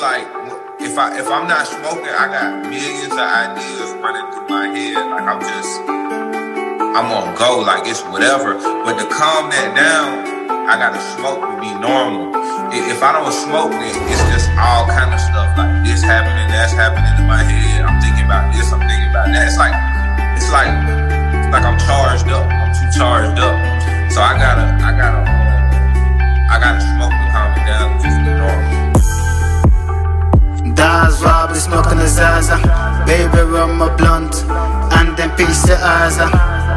like if I'm not smoking, I got millions of ideas running through my head. Like I'm on go, like it's whatever. But to calm that down, I gotta smoke to be normal. If I don't smoke, then it's just all kind of stuff like this happening, that's happening in my head. I'm thinking about this, I'm thinking about that. It's like I'm charged up. I'm too charged up. So I gotta smoke to calm it down and just be normal. That's why I be smoking the Zaza. Baby, roll my blunt and then piece the Aza.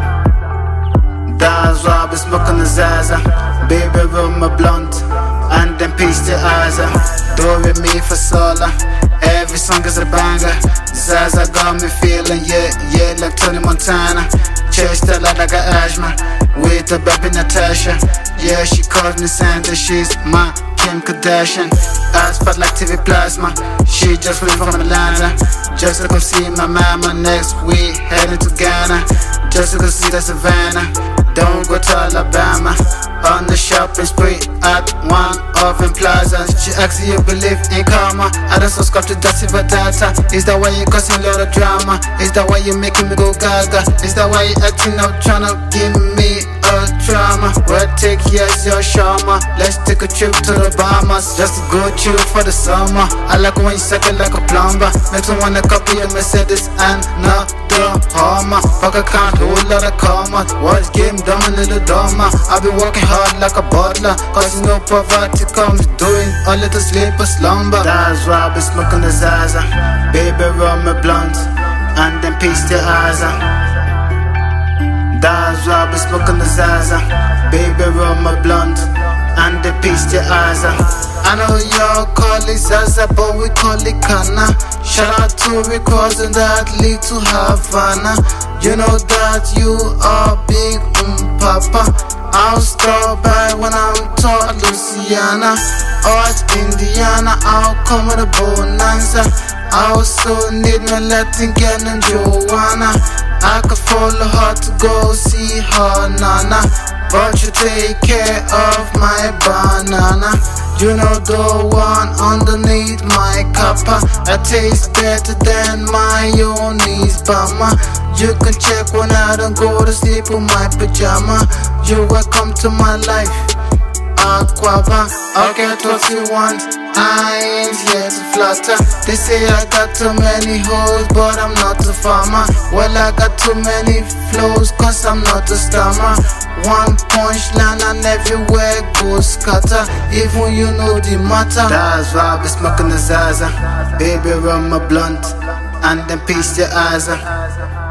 That's why I be smoking the Zaza. Baby, roll my blunt and then piece the Aza. Do with me for sola. Every song is a banger. Zaza got me feeling, yeah, like Tony Montana. Chest her like a asthma. With a baby Natasha. Yeah, she calls me Santa. She's my Kim Kardashian. Eyes fat like TV plasma. She just flew from Atlanta. Just to come see my mama. Next week heading to Ghana. Just to go see the Savannah. Don't go to Alabama. On the shopping spree at one Oven Plaza. She asks you believe in karma. I don't subscribe to that silver data. Is that why you causing a lot of drama? Is that why you making me go gaga? Is that why you acting up trying to give me a drama? Well, take yes, your shaman. Let's take a trip to the Bahamas. Just to go chill for the summer. I like when you suck it like a plumber. Makes me wanna copy your Mercedes and not the Hummer. Fuck, I can't do a lot of karma. Watch game dumb and little dumber. I've been working hard like a butler. Cause you know poverty comes doing a little sleep or slumber. That's why I be smoking the Zaza. Baby, roll me blunt and then piece the Aza. That's why I be smoking the Zaza. Baby, roll my blunt and then piece the Aza. I know y'all call it Zaza, but we call it Kana. Shout out to Rick Ross and that lead to Havana. You know that you are big, papa. I'll stop by when I'm taught Louisiana or at Indiana. I'll come with a bonanza. I also need my Latin girl and Joanna. I could follow her to go see her nana, but you take care of my banana. You know the one underneath my kappa. I taste better than my mayonnaise bama. You can check when I don't go to sleep with my pajama. You're welcome to my life, Aquaba. I'll get what you want, I ain't here to flutter. They say I got too many hoes, but I'm not a farmer. Well, I got too many flows, cause I'm not a stammer. One punchline and everywhere goes scatter. Even you know the matter. That's why I be smoking the Zaza. Baby, run my blunt and then piece the Aza.